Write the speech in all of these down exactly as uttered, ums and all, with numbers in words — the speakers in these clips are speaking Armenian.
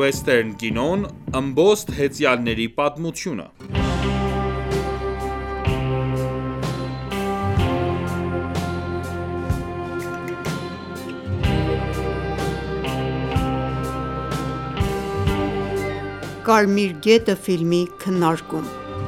Վեսթերն կինոն ըմբոստ հեծյալների պատմությունը։ Կարմիր գետը ֆիլմի քննարկում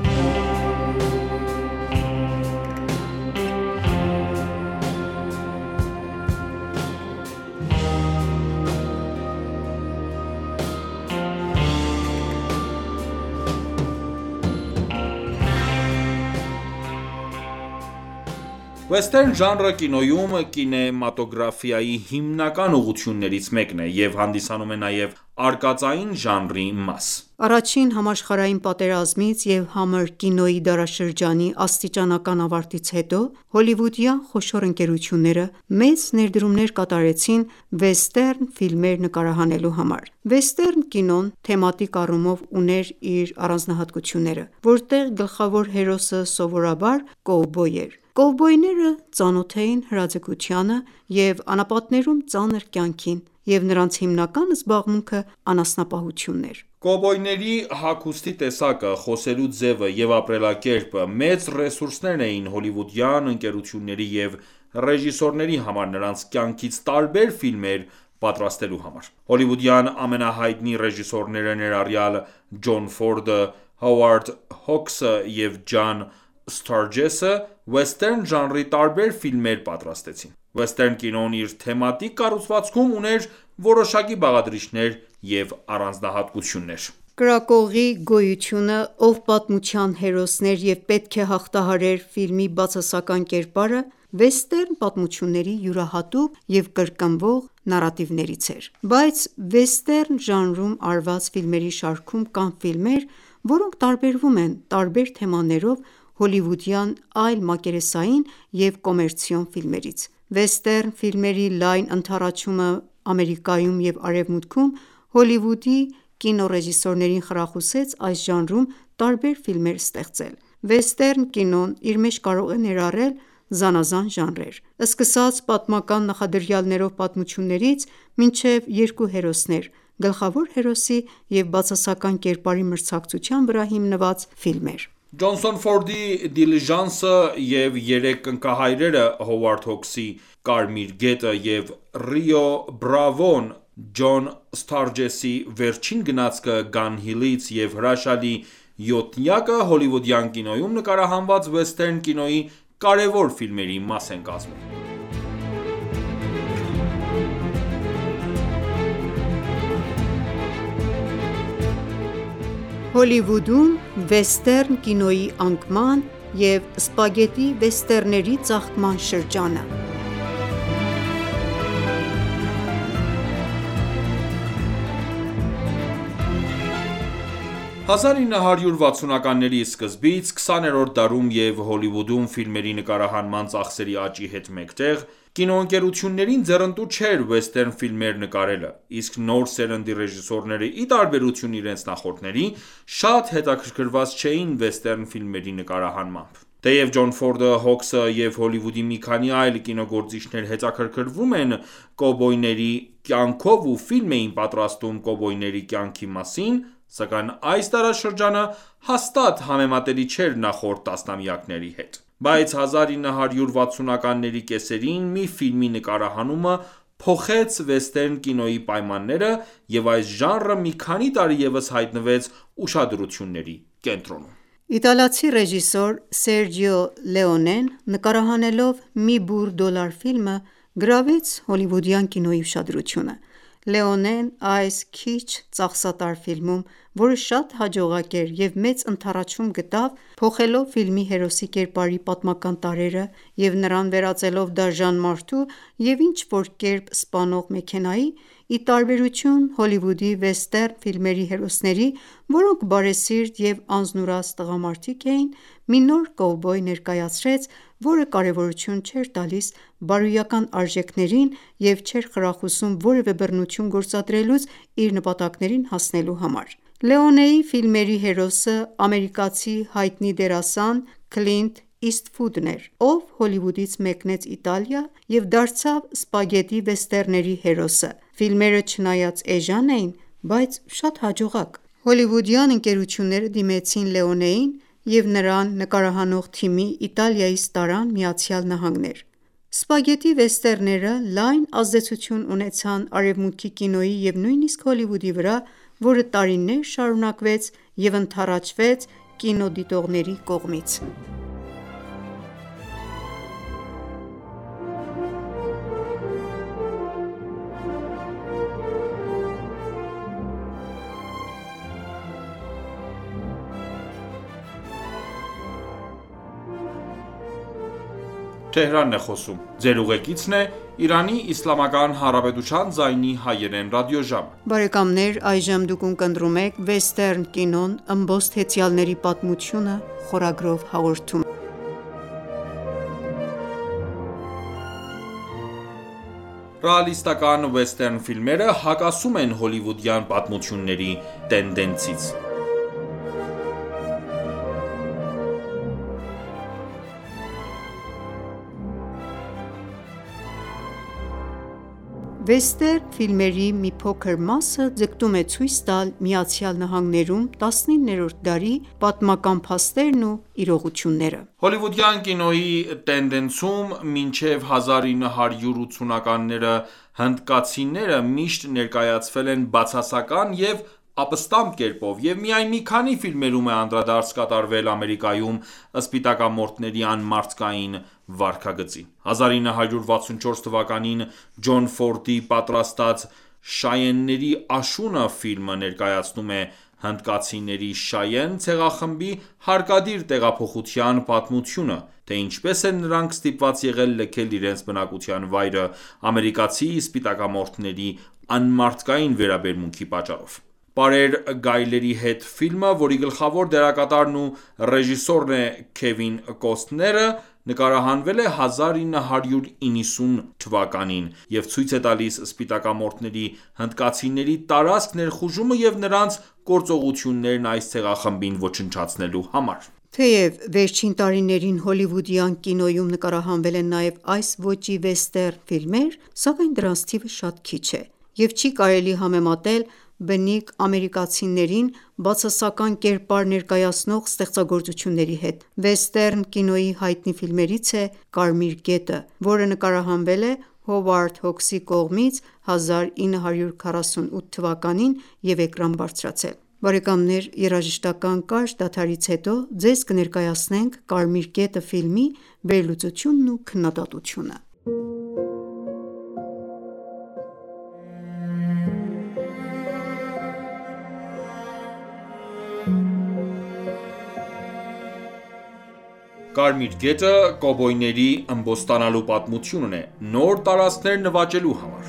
Վեսթերն ժանրը կինոյում կինեմատոգրաֆիայի հիմնական ուղղություններից մեկն է և հանդիսանում է նաև արկածային ժանրի մաս։ Առաջին համաշխարհային պատերազմից և համր կինոյի դարաշրջանի աստիճանական ավարտից հետո, հոլիվուդյան խոշոր ընկերությունները մեծ ներդրումներ կատարեցին վեսթերն ֆիլմեր նկարահանելու համար։ Վեսթերն կինոն թեմատիկ առումով ուներ իր առանձնահատկությունները, որտեղ գլխավոր հերոսը սովորաբար կովբոյ էր։ Կովբոյները ծանոթ էին հրաձգությանը և անապատներում ծանր կյանքին, և նրանց հիմնական զբաղմունքը անասնապահությունն էր։ Կովբոյների հագուստի տեսակը, խոսելու ձևը և ապրելակերպը մեծ ռեսուրսներ էին հոլիվուդյան ընկերությունների և ռեժիսորների համար նրանց կյանքից տարբեր ֆիլմեր պատրաստելու համար։ Հոլիվուդյան ամենահայտնի ռեժիսորները, ներառյալ Ջոն Ֆորդը, Հովարդ Հոքսը և Ջոն Սթարջեսը, վեսթերն ժանրի տարբեր ֆիլմեր պատրաստեցին։ Վեսթերն կինոն իր թեմատիկ կառուցվածքում ուներ որոշակի բաղադրիչներ և առանձնահատկություններ։ Կրակողի գոյությունը, ով պատմության հերոսն էր և պետք է հաղթահարեր ֆիլմի բացասական կերպարը, վեսթերն պատմությունների յուրահատուկ և կրկնվող նարատիվներից էր։ Բայց վեսթերն ժանրում արված ֆիլմերի շարքում կան ֆիլմեր, որոնք տարբերվում են տարբեր թեմաներով հոլիվուդյան այլ մակերեսային և կոմերցիոն ֆիլմերից։ Վեսթերն ֆիլմերի լայն ընդառաջումը Ամերիկայում և Արևմուտքում Հոլիվուդի կինոռեժիսորներին խրախուսեց այս ժանրում տարբեր ֆիլմեր ստեղծել։ Վեսթերն կինոն իր մեջ կարող է ներառել զանազան ժանրեր, սկսած պատմական նախադրյալներով պատմություններից մինչև երկու հերոսներ, գլխավոր հերոսի և բացասական կերպարի մրցակցության վրա հիմնված ֆիլմեր։ Ջոնսոն Ֆորդի Դիլիժանսը և երեք կնքահայրերը Հովարդ Հոքսի Կարմիր գետը և Ռիո Բրավոն Ջոն Սթարջեսի Վերջին գնացքը Գան Հիլից և հրաշալի յոթնյակը հոլիվուդյան կինոյում նկարահանված վեսթերն կինոյի կարևոր ֆիլմերի մաս են կազմում։ Հոլիվուդում վեսթերն կինոյի անկման և սպագետի վեսթերների ծաղկման շրջանը հազար ինը հարյուր վաթսունականների սկզբից, քսաներորդ դարում և Հոլիվուդում ֆիլմերի նկարահանման ծախսերի աճի հետ մեկտեղ, կինոընկերություններին ձեռնտու չէր վեսթերն ֆիլմեր նկարելը, իսկ նոր սերնդի ռեժիսորները, ի տարբերություն իրենց նախորդների, շատ հետաքրքրված չէին վեսթերն ֆիլմերի նկարահանմամբ։ Թեև Ջոն Ֆորդը, Հոքսը և Հոլիվուդի մի քանի այլ կինոգործիչներ հետաքրքրվում են կովբոյների կյանքով ու ֆիլմ էին պատրաստում կովբոյների կյանքի մասին, սակայն այս դարաշրջանը հաստատ համեմատելի չէր նախորդ տասնամյակների հետ։ Բայց հազար ինը հարյուր վաթսունականների կեսերին մի ֆիլմի նկարահանումը փոխեց վեսթերն կինոյի պայմանները, և այս ժանրը մի քանի տարի ևս հայտնվեց ուշադրությունների կենտրոնում։ Իտալացի ռեժիսոր Սերջիո Լեոնեն նկարահանելով «Մի բուռ դոլար» ֆիլմը գրավեց հոլիվուդյան կինոյի ուշադրությունը։ Լեոնեն այս քիչ ծախսատար ֆիլմում, որը շատ հաջողակ էր և մեծ ընդառաջում գտավ, փոխելով ֆիլմի հերոսի կերպարի պատմական տարրերը և նրան վերածելով դաժան մարդու և ինչ-որ կերպ սպանող մեքենայի, ի տարբերություն Հոլիվուդի վեսթերն ֆիլմերի հերոսների, որոնք բարեսիրտ և անձնուրաց տղամարդիկ էին, մի նոր կովբոյ ներկայացրեց, որը կարևորություն չէր տալիս բարոյական արժեքներին և չէր խրախուսում որևէ բռնություն գործադրելուց իր նպատակներին հասնելու համար։ Լեոնեի ֆիլմերի հերոսը ամերիկացի հայտնի դերասան Քլինտ Իսթվուդն էր, ով Հոլիվուդից մեկնեց Իտալիա և դարձավ սպագետի վեսթերների հերոսը։ Ֆիլմերը չնայած էժան էին, բայց շատ հաջողակ։ Հոլիվուդյան ընկերությունները դիմեցին Լեոնեին և նրան նկարահանող թիմի Իտալիայից տարան ԱՄՆ: Սպագետի վեսթերները լայն ազդեցություն ունեցան Արևմուտքի կինոյի և նույնիսկ Հոլիվուդի վրա, որը տարիներ շարունակվեց և ընդառաջվեց կինոդիտողների կողմից։ Ռեալիստական վեսթերն ֆիլմերը հակասում են հոլիվուդյան պատմությունների տենդենսից։ Վեսթերն ֆիլմերի մի փոքր մասը ձգտում է ցույց տալ ԱՄՆ-ում տասնիններորդ դարի պատմական փաստերն ու իրողությունները։ Հոլիվուդյան կինոյի տենդենսում մինչև հազար ինը հարյուր ութսունականները հնդկացիները միշտ ներկայացվել են բացասական և ապստամբ կերպով, և միայն մի քանի ֆիլմերում է անդրադարձ կատարվել Ամերիկայում սպիտակամորթների անմարդկային վարքագծին։ հազար ինը հարյուր վաթսունչորս թվականին Ջոն Ֆորդի պատրաստած «Շայենների աշունը» ֆիլմը ներկայացնում է հնդկացիների Շայեն ցեղախմբի հարկադիր տեղափոխության պատմությունը, թե ինչպես են նրանք ստիպված եղել լքել իրենց բնակության վայրը ամերիկացի սպիտակամորթների անմարդկային վերաբերմունքի պատճառով։ «Պարեր գայլերի հետ» ֆիլմը, որի գլխավոր դերակատարն ու ռեժիսորն է Քևին Կոստները, նկարահանվել է հազար ինը հարյուր իննսուն թվականին և ցույց է տալիս սպիտակամորթների հնդկացիների տարածք ներխուժումը և նրանց գործողություններն այս ցեղախմբին ոչնչացնելու համար։ Թեև վերջին տարիներին հոլիվուդյան կինոյում նկարահանվել են նաև այս ոճի վեսթերն ֆիլմեր, սակայն դրանց թիվը շատ քիչ է, և չի կարելի համեմատել բնիկ ամերիկացիներին բացասական կերպար ներկայացնող ստեղծագործությունների հետ։ Վեսթերն կինոյի հայտնի ֆիլմերից է «Կարմիր գետը», որը նկարահանվել է Հովարդ Հոքսի կողմից հազար ինը հարյուր քառասունութ թվականին և էկրան բարձրացել։ Երաժշտական կարճ դադարից հետո ձեզ կներկայացնենք «Կարմիր գետը» ֆիլմի վերլուծությունն ու քննադատությունը։ «Կարմիր գետը» կովբոյների ըմբոստանալու պատմությունն է՝ նոր տարածքներ նվաճելու համար։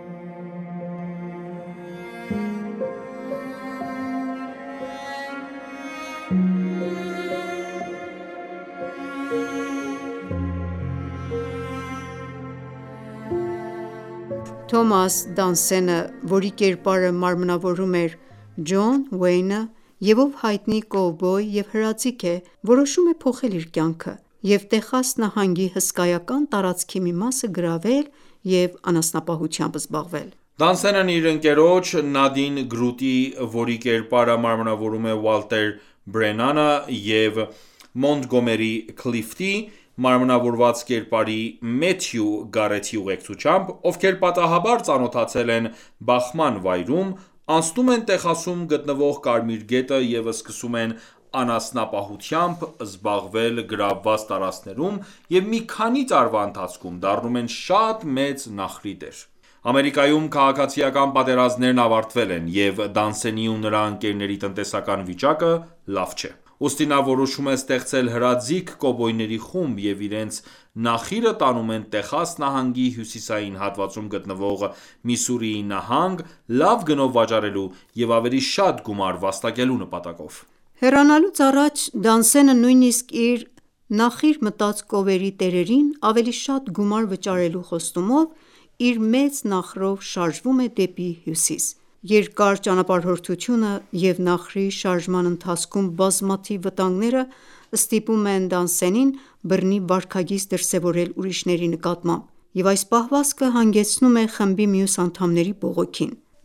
Թոմաս Դանսենը, որի կերպարը մարմնավորում էր Ջոն Ուեյնը և ով հայտնի կովբոյ և հրաձիգ է, որոշում է փոխել իր կյանքը և Տեխաս նահանգի հսկայական տարածքի մի մասը գրավել և անասնապահությամբ զբաղվել։ Դանսենն իր ընկերոջ Նադին Գրուտի, որի կերպարը մարմնավորում է Ուալտեր Բրենանը, և Մոնտգոմերի Քլիֆթի, մարմնավորված կերպարի Մեթյու Գարեթի ուղեկցությամբ, ովքեր պատահաբար ծանոթացել են բախման վայրում, անցնում են Տեխասում գտնվող Կարմիր գետը և սկսում են անասնապահությամբ զբաղվել գրավված տարածքներում և մի քանի տարվա ընթացքում դառնում են շատ մեծ նախրիտեր։ Ամերիկայում քաղաքացիական պատերազմներն ավարտվել են, և Դանսենի ու նրա ընկերների տնտեսական վիճակը լավ չէ։ Ուստի նա որոշում է ստեղծել հրաձիգ կովբոյների խումբ և իրենց նախիրը տանում են Տեխաս նահանգի հյուսիսային հատվածում գտնվող Միսսուրիի նահանգ՝ լավ գնով վաճառելու և ավելի շատ գումար վաստակելու նպատակով։ Հեռանալուց առաջ Դանսենը նույնիսկ իր նախիր մտած կովերի տերերին ավելի շատ գումար վճարելու խոստումով իր մեծ նախրով շարժվում է դեպի հյուսիս։ Երկար ճանապարհորդությունը և նախրի շարժման ընթացքում բազմաթիվ վտանգները ստիպում են Դանսենին բռնի վարքագիծ դրսևորել ուրիշների նկատմամբ, և այս պահվածքը հանգեցնում է խմբի մյուս անդամների բողոքին։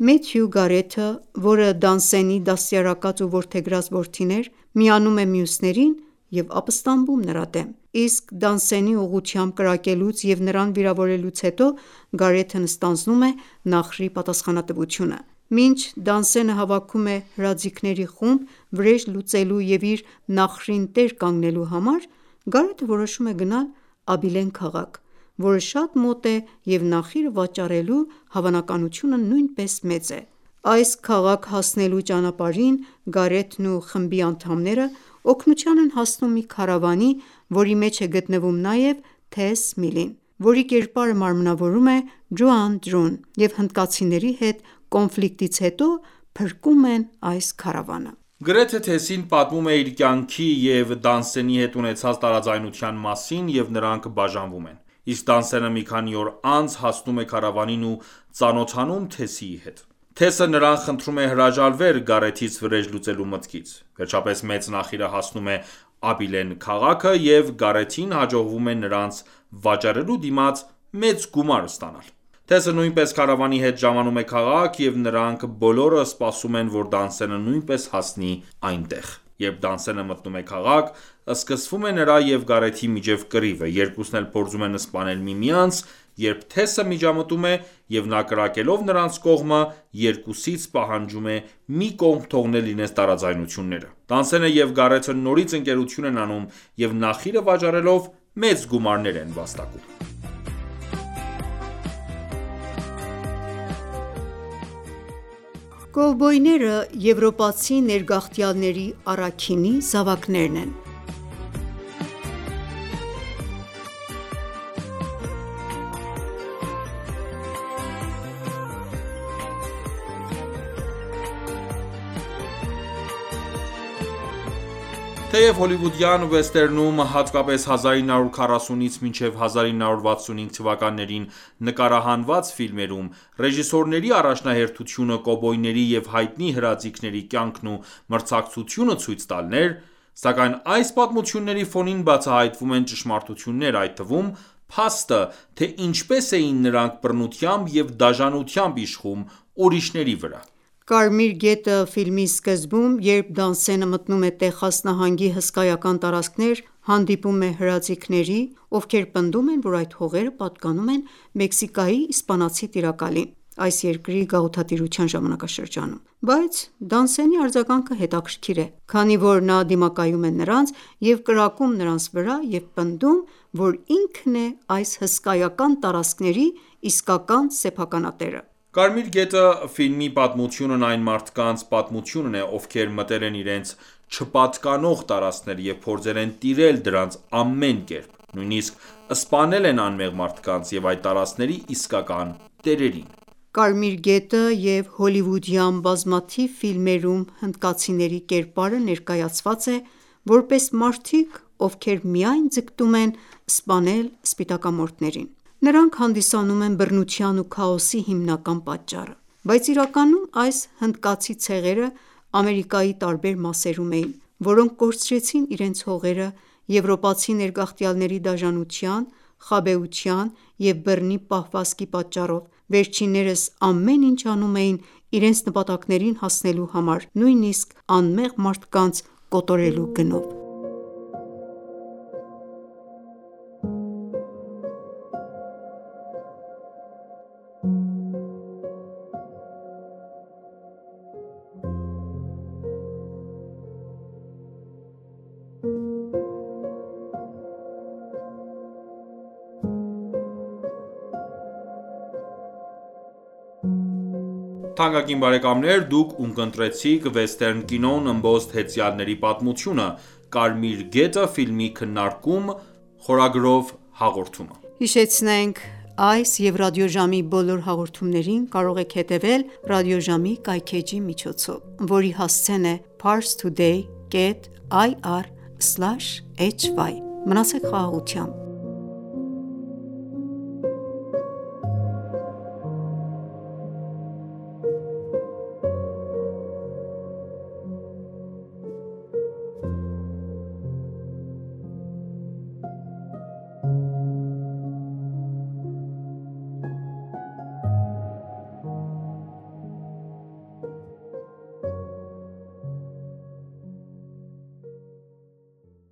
Մեթյու Գարեթը, որը Դանսենի դաստիարակած ու որդեգրած որդին էր, միանում է մյուսներին և ապստամբում նրա դեմ: Իսկ Դանսենի ուղղությամբ կրակելուց և նրան վիրավորելուց հետո Գարեթն ստանձնում է Նախրի պատասխանատվությունը: Մինչ Դանսենը հավաքում է հրաձիգների խումբ վրեժ լուծելու և իր Նախրին տեր կանգնելու համար, Գարեթը որոշում է գնալ Աբիլեն քաղաք, որը շատ մոտ է և Նախիրը վաճառելու հավանականությունը նույնպես մեծ է: Այս քաղաք հասնելու ճանապարհին Գարեթն ու խմբի անդամները օգնության են հասնում մի քարավանի, որի մեջ է գտնվում նաև Թես Միլին, որի կերպարը մարմնավորում է Ջոան Դրուն, և հնդկացիների հետ կոնֆլիկտից հետո փրկում են այս քարավանը: Գրեթե Թեսին պատմում է իր կյանքի և Դանսենի հետ ունեցած տարաձայնության մասին և նրանք բաժանվում են: Իսկ Դանսենը մի քանի օր անց հասնում է քարավանին ու ծանոթանում Թեսիի հետ: Թեսը նրան խնդրում է հրաժարվել Գարեթից վրեժ լուծելու մտքից: Վերջապես մեծ նախիրը հասնում է Աբիլեն քաղաքը և Գարեթին հաջողվում է նրանց վաճառելու դիմաց մեծ գումար ստանալ: Թեսը նույնպես քարավանի հետ ժամանում է քաղաք և նրանք բոլորը սպասում են, որ Դանսենը նույնպես հասնի այնտեղ: Երբ Դանսենը մտնում է քաղաք, սկսվում է նրա և Գարեթի միջև կռիվը: Երկուսն էլ փորձում են սպանել միմյանց, երբ Թեսը միջամտում է և նա կրակելով նրանց կողմը, երկուսից պահանջում է մի կողմ թողնել իրենց տարաձայնությունները: Դանսենը և Գարեթը նորից ընկերություն են անում և Նախիրը վաճառելով մեծ գումարներ են վաստակում: Կովբոյները եվրոպացի ներգաղթյալների առաքինի զավակներն են: Թեև հոլիվուդյան վեսթերնում, հատկապես հազար ինը հարյուր քառասունից մինչև հազար ինը հարյուր վաթսունհինգ թվականներին նկարահանված ֆիլմերում ռեժիսորների առաջնահերթությունը կովբոյների և հայտնի հրաձիգների կյանքն ու մրցակցությունը ցույց տալն էր, սակայն այս պատմությունների ֆոնին բացահայտվում են ճշմարտություններ, այդ թվում՝ փաստը, թե ինչպես էին նրանք բռնությամբ և դաժանությամբ իշխում ուրիշների վրա: Կարմիր գետը ֆիլմի սկզբում, երբ Դանսենը մտնում է Տեխաս նահանգի հսկայական տարածքներ, հանդիպում է հրաձիգների, ովքեր պնդում են, որ այդ հողերը պատկանում են Մեքսիկայի իսպանացի տիրակալին այս երկրի գաղութատիրության ժամանակաշրջանում: Բայց Դանսենի արձագանքը հետաքրքիր է, քանի որ նա դիմակայում է նրանց և կրակում նրանց վրա և պնդում, որ ինքն է այս հսկայական տարածքների իսկական սեփականատերը: Կարմիր գետը ֆիլմի պատմությունն այն մարդկանց պատմությունն է, ովքեր մտել են իրենց չպատկանող տարածքներ և փորձել են տիրել դրանց ամեն կերպ, նույնիսկ սպանել են անմեղ մարդկանց և այդ տարածքների իսկական տերերին: Կարմիր գետը և հոլիվուդյան բազմաթիվ ֆիլմերում հնդկացիների կերպարը ներկայացված է որպես մարդիկ, ովքեր միայն ձգտում են սպանել սպիտակամորթներին: Նրանք հանդիսանում են բռնության ու քաոսի հիմնական պատճառը: Բայց իրականում այս հնդկացի ցեղերը Ամերիկայի տարբեր մասերում էին, որոնք կորցրեցին իրենց հողերը եվրոպացի ներգաղթյալների դաժանության, խաբեության և բռնի պահվածքի պատճառով: Վերջիններս ամեն ինչ անում էին իրենց նպատակներին հասնելու համար, նույնիսկ անմեղ մարդկանց կոտորելու գնով: Այս և ռադիոժամի բոլոր հաղորդումներին կարող եք հետևել ռադիոժամի կայքէջի միջոցով, որի հասցեն է parstoday.ir/hy: Մնացեք խաղաղությամբ: